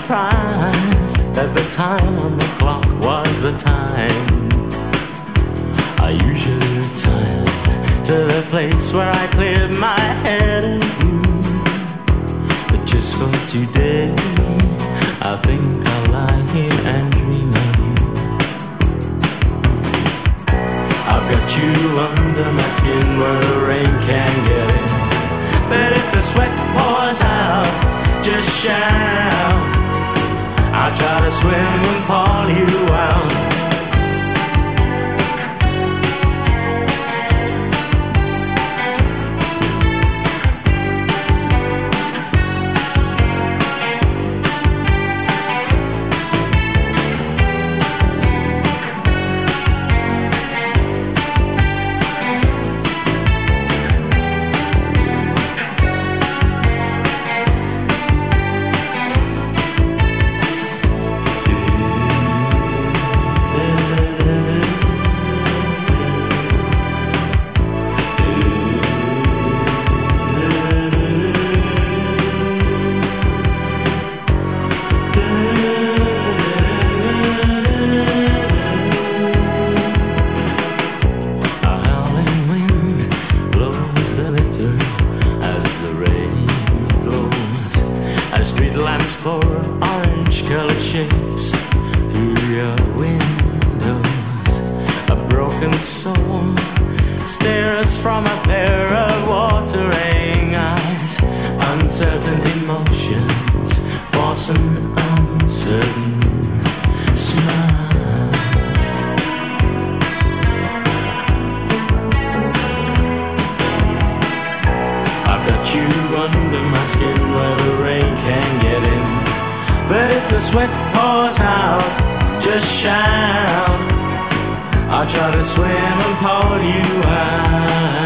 surprised that the time on the clock was the time I usually retired to the place where I cleared my head of you. But just for today, I think I'll lie here and dream of you. I've got you under my skin where the rain can't get in. But if the sweat pours out, just shout. I'll try to swim and pull you out. For orange-colored shapes through your windows. A broken soul stares from a pair of watering eyes. Uncertain emotions force an uncertain smile. I've got you under my skin where the rain can get in. But if the sweat pours out, just shout. I'll try to swim and pull you out.